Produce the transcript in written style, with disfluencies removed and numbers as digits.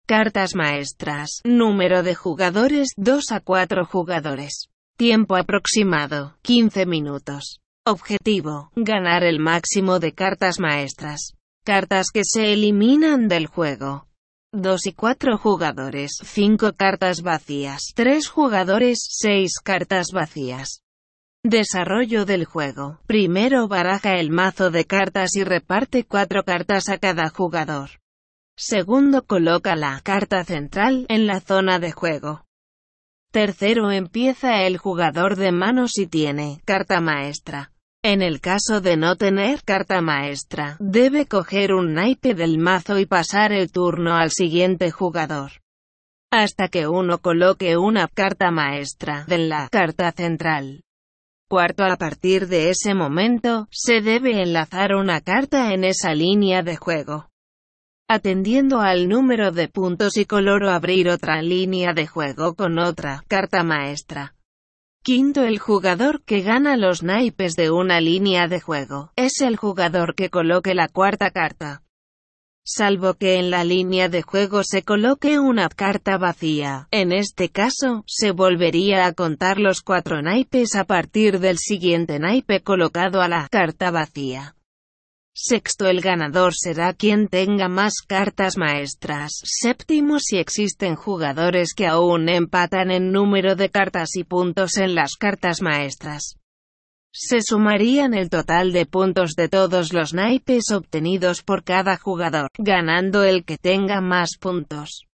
Cartas maestras. Número de jugadores, 2 a 4 jugadores. Tiempo aproximado, 15 minutos. Objetivo, ganar el máximo de cartas maestras. Cartas que se eliminan del juego. 2 y 4 jugadores, 5 cartas vacías. 3 jugadores, 6 cartas vacías. Desarrollo del juego. Primero baraja el mazo de cartas y reparte 4 cartas a cada jugador. Segundo, coloca la carta central en la zona de juego. Tercero, empieza el jugador de mano si tiene carta maestra. En el caso de no tener carta maestra, debe coger un naipe del mazo y pasar el turno al siguiente jugador, hasta que uno coloque una carta maestra en la carta central. Cuarto, a partir de ese momento, se debe enlazar una carta en esa línea de juego, atendiendo al número de puntos y color, o abrir otra línea de juego con otra carta maestra. Quinto, el jugador que gana los naipes de una línea de juego es el jugador que coloque la cuarta carta, salvo que en la línea de juego se coloque una carta vacía. En este caso, se volvería a contar los 4 naipes a partir del siguiente naipe colocado a la carta vacía. Sexto, el ganador será quien tenga más cartas maestras. Séptimo, si existen jugadores que aún empatan en número de cartas y puntos en las cartas maestras, se sumarían el total de puntos de todos los naipes obtenidos por cada jugador, ganando el que tenga más puntos.